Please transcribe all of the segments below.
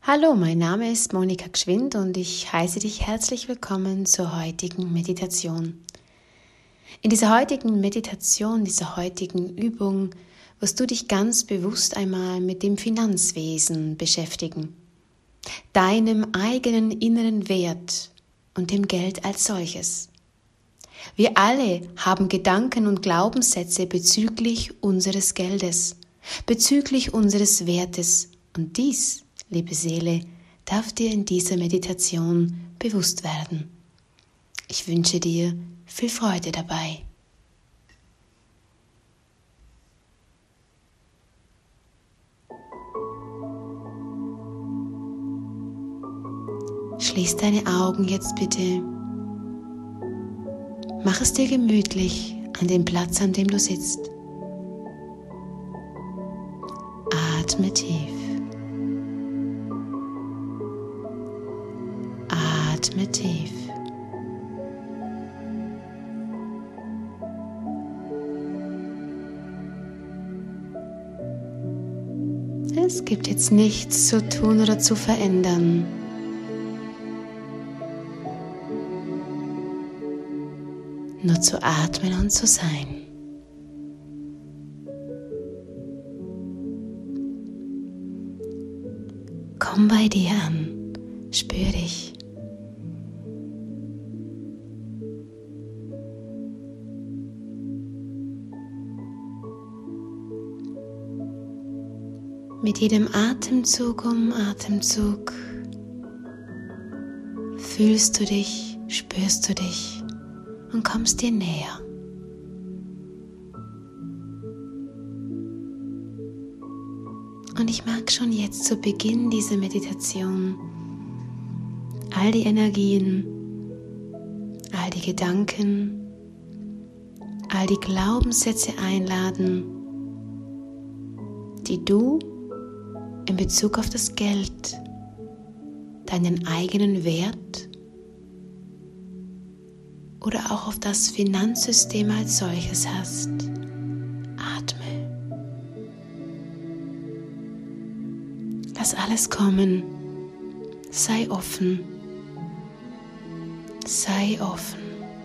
Hallo, mein Name ist Monika Gschwind und ich heiße dich herzlich willkommen zur heutigen Meditation. In dieser heutigen Meditation, dieser heutigen Übung, wirst du dich ganz bewusst einmal mit dem Finanzwesen beschäftigen, deinem eigenen inneren Wert und dem Geld als solches. Wir alle haben Gedanken und Glaubenssätze bezüglich unseres Geldes, bezüglich unseres Wertes und dies, liebe Seele, darf dir in dieser Meditation bewusst werden. Ich wünsche dir viel Freude dabei. Schließ deine Augen jetzt bitte. Mach es dir gemütlich an dem Platz, an dem du sitzt. Atme tief. Atme tief. Es gibt jetzt nichts zu tun oder zu verändern. Nur zu atmen und zu sein. Komm bei dir an, spür dich. Mit jedem Atemzug um Atemzug fühlst du dich, spürst du dich und kommst dir näher. Und ich mag schon jetzt zu Beginn dieser Meditation all die Energien, all die Gedanken, all die Glaubenssätze einladen, die du in Bezug auf das Geld, deinen eigenen Wert oder auch auf das Finanzsystem als solches hast. Atme. Lass alles kommen. Sei offen. Sei offen.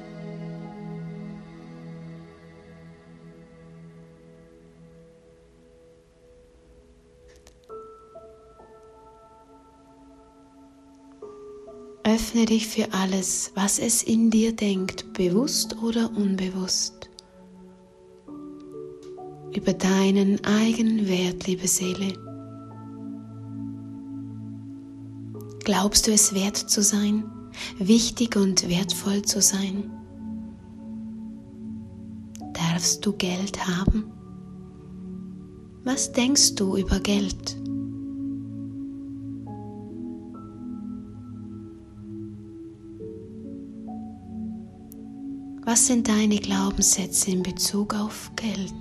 Öffne dich für alles, was es in dir denkt, bewusst oder unbewusst. Über deinen eigenen Wert, liebe Seele. Glaubst du es wert zu sein, wichtig und wertvoll zu sein? Darfst du Geld haben? Was denkst du über Geld? Was sind deine Glaubenssätze in Bezug auf Geld?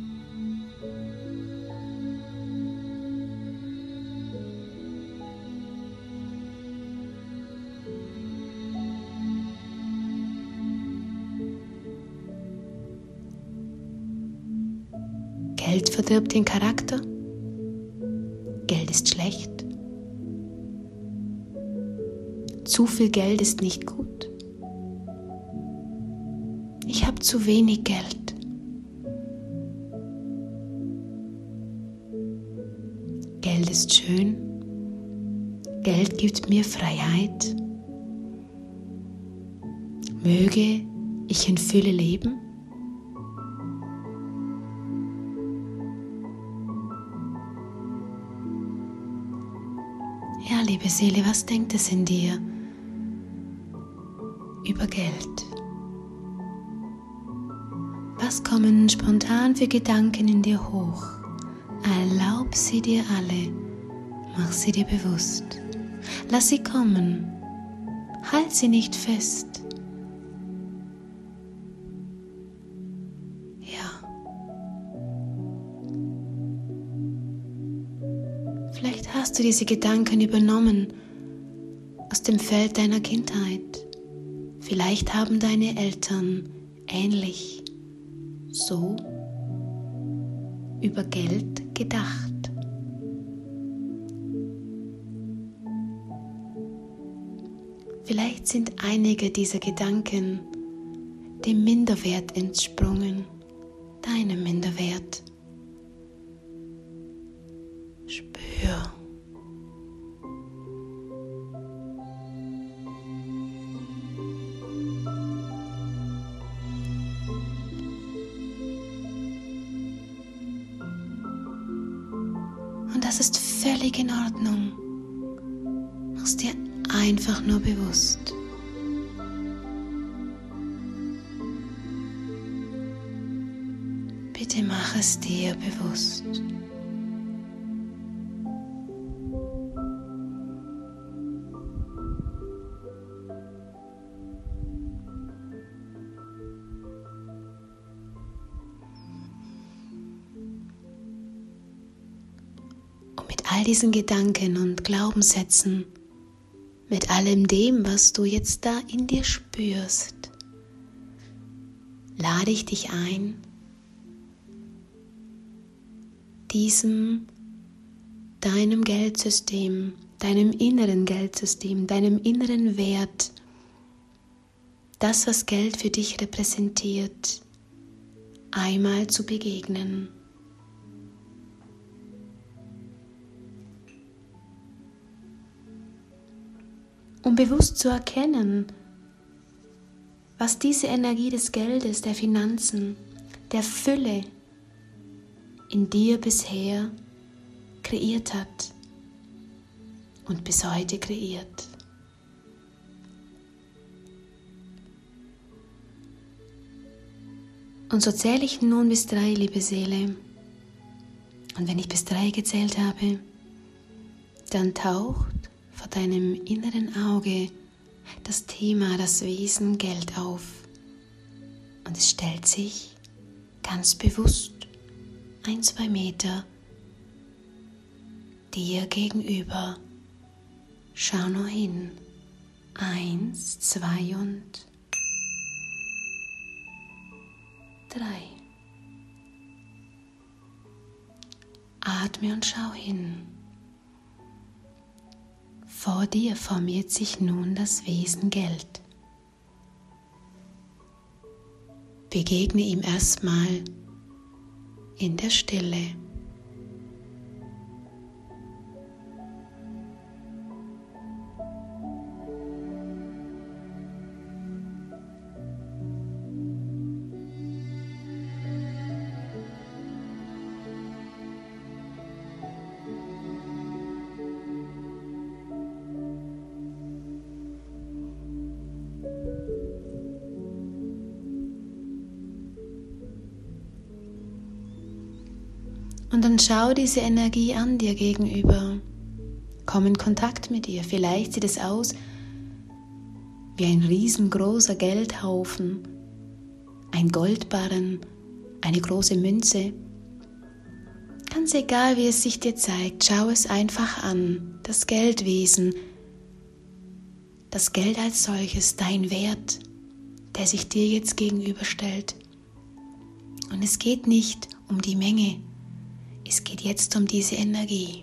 Geld verdirbt den Charakter? Geld ist schlecht? Zu viel Geld ist nicht gut? Ich habe zu wenig Geld. Geld ist schön. Geld gibt mir Freiheit. Möge ich in Fülle leben? Ja, liebe Seele, was denkt es in dir über Geld? Was kommen spontan für Gedanken in dir hoch? Erlaub sie dir alle, mach sie dir bewusst. Lass sie kommen, halt sie nicht fest. Ja. Vielleicht hast du diese Gedanken übernommen aus dem Feld deiner Kindheit. Vielleicht haben deine Eltern ähnlich so über Geld gedacht. Vielleicht sind einige dieser Gedanken dem Minderwert entsprungen, deinem Minderwert. Spür. Und das ist völlig in Ordnung. Mach's dir einfach nur bewusst. Bitte mach es dir bewusst. Und mit all diesen Gedanken und Glaubenssätzen, mit allem dem, was du jetzt da in dir spürst, lade ich dich ein, deinem Geldsystem, deinem inneren Geldsystem, deinem inneren Wert, das, was Geld für dich repräsentiert, einmal zu begegnen. Um bewusst zu erkennen, was diese Energie des Geldes, der Finanzen, der Fülle in dir bisher kreiert hat und bis heute kreiert. Und so zähle ich nun bis 3, liebe Seele. Und wenn ich bis 3 gezählt habe, dann taucht vor deinem inneren Auge das Thema, das Wesen Geld auf. Und es stellt sich ganz bewusst 1-2 Meter dir gegenüber. Schau nur hin. 1, 2 und 3. Atme und schau hin. Vor dir formiert sich nun das Wesen Geld. Begegne ihm erstmal in der Stille. Und dann schau diese Energie an dir gegenüber. Komm in Kontakt mit ihr. Vielleicht sieht es aus wie ein riesengroßer Geldhaufen, ein Goldbarren, eine große Münze. Ganz egal, wie es sich dir zeigt, schau es einfach an. Das Geldwesen, das Geld als solches, dein Wert, der sich dir jetzt gegenüberstellt. Und es geht nicht um die Menge. Es geht jetzt um diese Energie.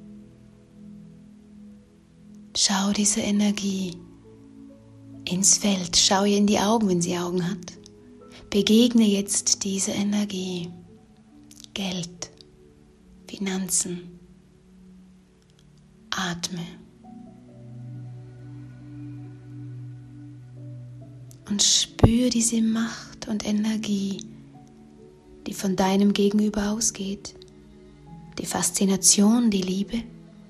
Schau dieser Energie ins Feld, schau ihr in die Augen, wenn sie Augen hat. Begegne jetzt dieser Energie. Geld, Finanzen. Atme. Und spür diese Macht und Energie, die von deinem Gegenüber ausgeht. Die Faszination, die Liebe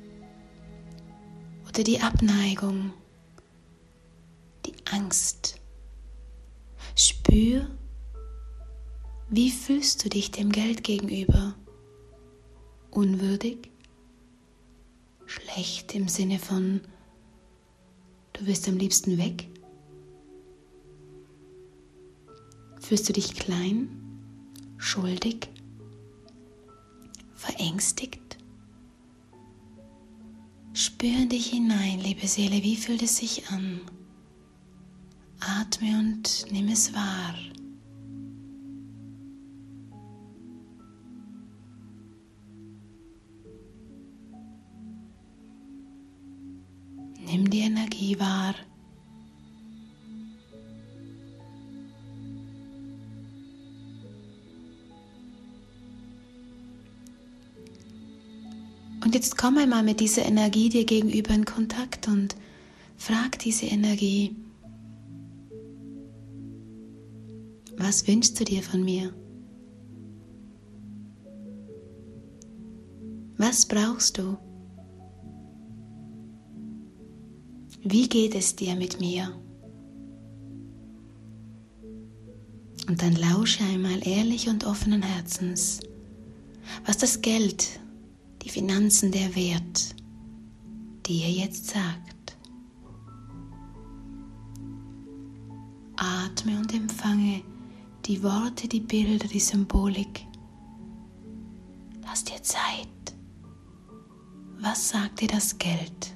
oder die Abneigung, die Angst. Spür, wie fühlst du dich dem Geld gegenüber? Unwürdig? Schlecht im Sinne von, du wirst am liebsten weg? Fühlst du dich klein? Schuldig? Verängstigt? Spür in dich hinein, liebe Seele, wie fühlt es sich an? Atme und nimm es wahr. Nimm die Energie wahr, Und jetzt komm einmal mit dieser Energie dir gegenüber in Kontakt und frag diese Energie: Was wünschst du dir von mir? Was brauchst du? Wie geht es dir mit mir? Und dann lausche einmal ehrlich und offenen Herzens, was das Geld, die Finanzen, der Wert dir jetzt sagt. Atme und empfange die Worte, die Bilder, die Symbolik. Lass dir Zeit. Was sagt dir das Geld?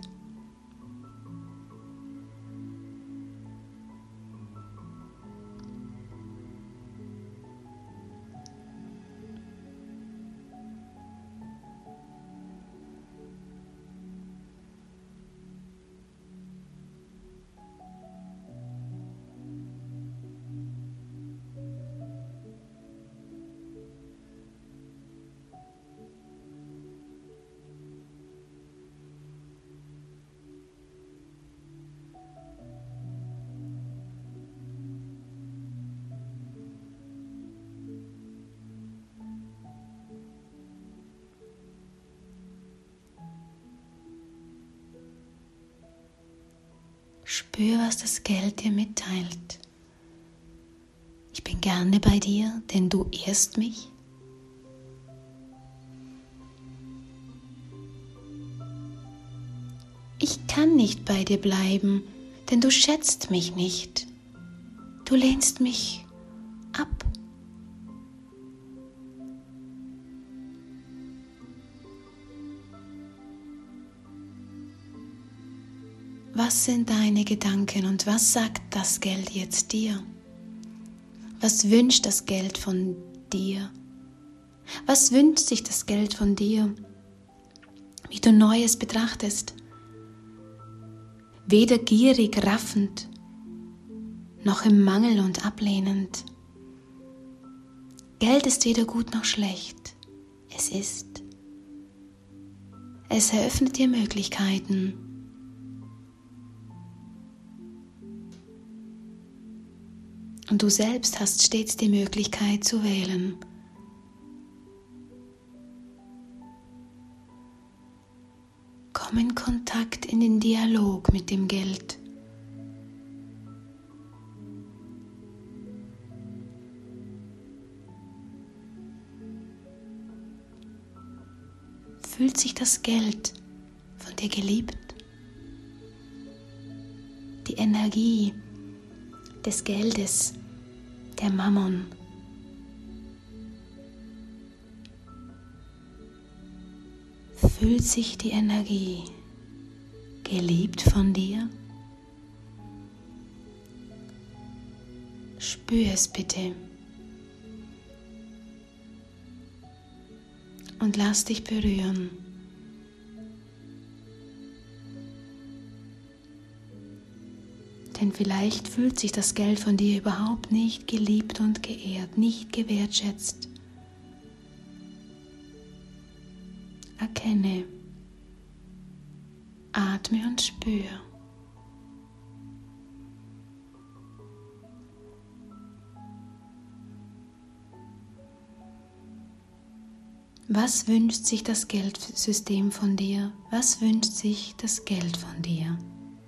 Spür, was das Geld dir mitteilt. Ich bin gerne bei dir, denn du ehrst mich. Ich kann nicht bei dir bleiben, denn du schätzt mich nicht. Du lehnst mich ab. Was sind deine Gedanken und was sagt das Geld jetzt dir? Was wünscht das Geld von dir? Was wünscht sich das Geld von dir, wie du Neues betrachtest? Weder gierig, raffend, noch im Mangel und ablehnend. Geld ist weder gut noch schlecht. Es ist. Es eröffnet dir Möglichkeiten. Und du selbst hast stets die Möglichkeit zu wählen. Komm in Kontakt, in den Dialog mit dem Geld. Fühlt sich das Geld von dir geliebt? Die Energie des Geldes, der Mammon. Fühlt sich die Energie geliebt von dir? Spür es bitte und lass dich berühren. Denn vielleicht fühlt sich das Geld von dir überhaupt nicht geliebt und geehrt, nicht gewertschätzt. Erkenne, atme und spür. Was wünscht sich das Geldsystem von dir? Was wünscht sich das Geld von dir?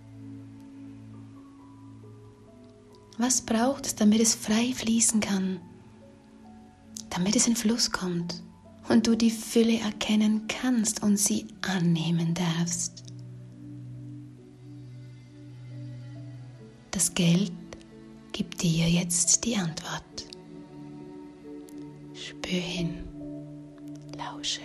Was braucht es, damit es frei fließen kann, damit es in Fluss kommt und du die Fülle erkennen kannst und sie annehmen darfst? Das Geld gibt dir jetzt die Antwort. Spür hin, lausche.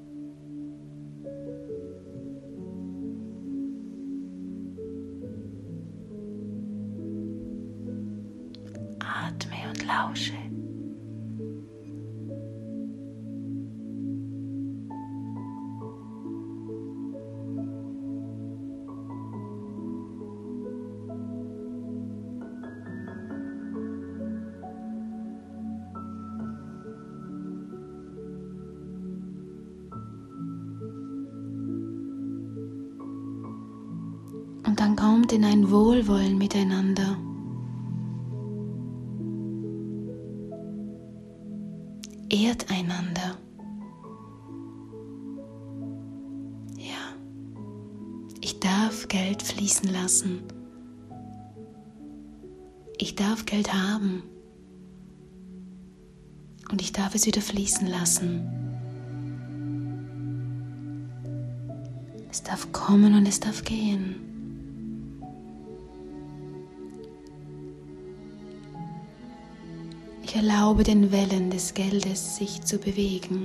Atme und lausche. Und dann kommt in ein Wohlwollen miteinander. Ehrt einander. Ja, ich darf Geld fließen lassen. Ich darf Geld haben. Und ich darf es wieder fließen lassen. Es darf kommen und es darf gehen. Ich erlaube den Wellen des Geldes, sich zu bewegen.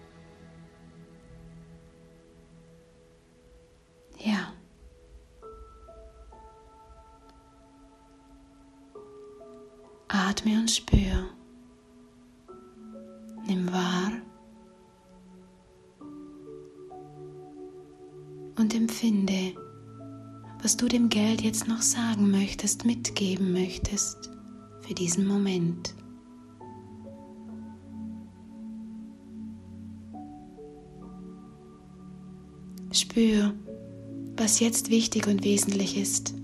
Ja. Atme und spür. Nimm wahr und empfinde, was du dem Geld jetzt noch sagen möchtest, mitgeben möchtest für diesen Moment. Spür, was jetzt wichtig und wesentlich ist.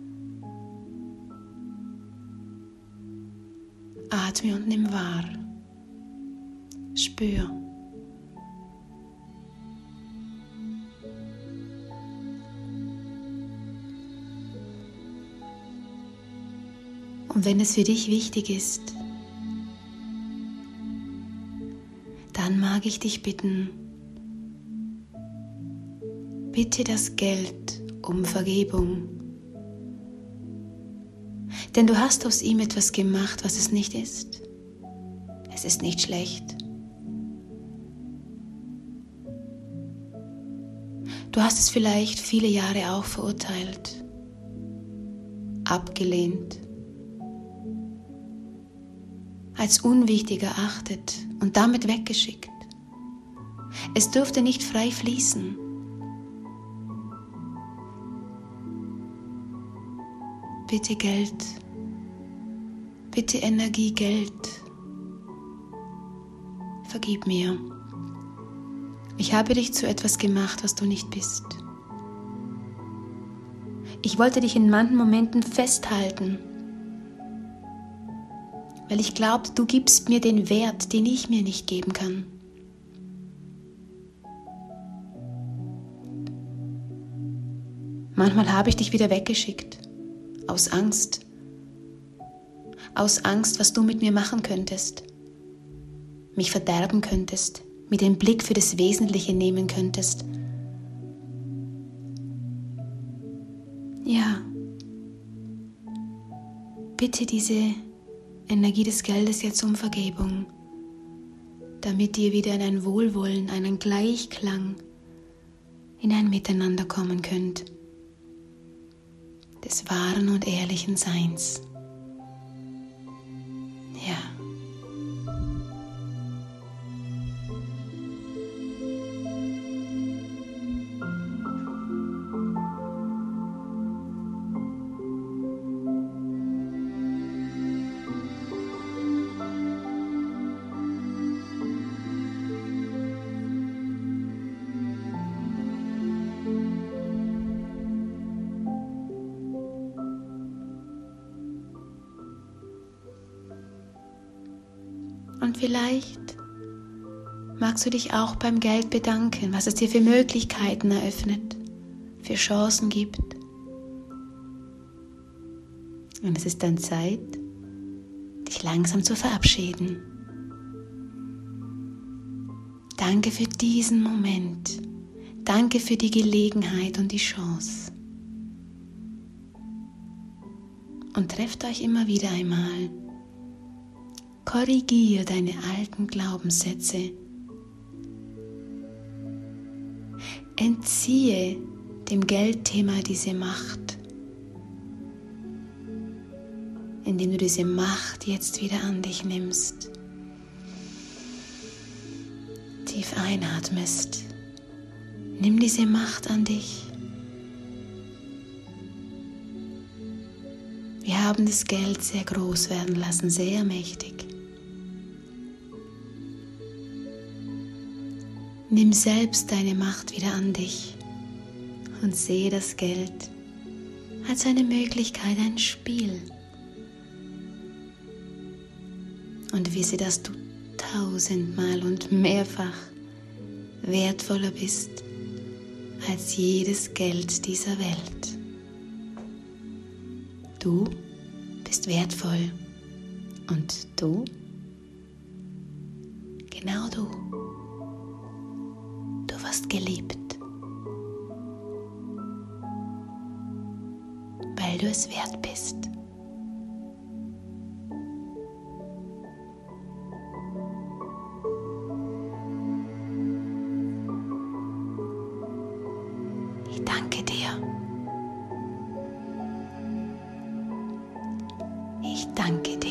Atme und nimm wahr. Spür. Und wenn es für dich wichtig ist, dann mag ich dich bitten, bitte das Geld um Vergebung. Denn du hast aus ihm etwas gemacht, was es nicht ist. Es ist nicht schlecht. Du hast es vielleicht viele Jahre auch verurteilt, abgelehnt, als unwichtig erachtet und damit weggeschickt. Es durfte nicht frei fließen. Bitte Geld, bitte Energie, Geld. Vergib mir. Ich habe dich zu etwas gemacht, was du nicht bist. Ich wollte dich in manchen Momenten festhalten, weil ich glaubte, du gibst mir den Wert, den ich mir nicht geben kann. Manchmal habe ich dich wieder weggeschickt, aus Angst, was du mit mir machen könntest, mich verderben könntest, mir den Blick für das Wesentliche nehmen könntest. Ja, bitte diese Energie des Geldes jetzt um Vergebung, damit ihr wieder in ein Wohlwollen, einen Gleichklang, in ein Miteinander kommen könnt, des wahren und ehrlichen Seins. Ja. Und vielleicht magst du dich auch beim Geld bedanken, was es dir für Möglichkeiten eröffnet, für Chancen gibt. Und es ist dann Zeit, dich langsam zu verabschieden. Danke für diesen Moment. Danke für die Gelegenheit und die Chance. Und trefft euch immer wieder einmal. Korrigiere deine alten Glaubenssätze. Entziehe dem Geldthema diese Macht, indem du diese Macht jetzt wieder an dich nimmst. Tief einatmest. Nimm diese Macht an dich. Wir haben das Geld sehr groß werden lassen, sehr mächtig. Nimm selbst deine Macht wieder an dich und sehe das Geld als eine Möglichkeit, ein Spiel. Und wisse, dass du tausendmal und mehrfach wertvoller bist als jedes Geld dieser Welt. Du bist wertvoll und du, genau du wirst geliebt, weil du es wert bist. Ich danke dir. Ich danke dir.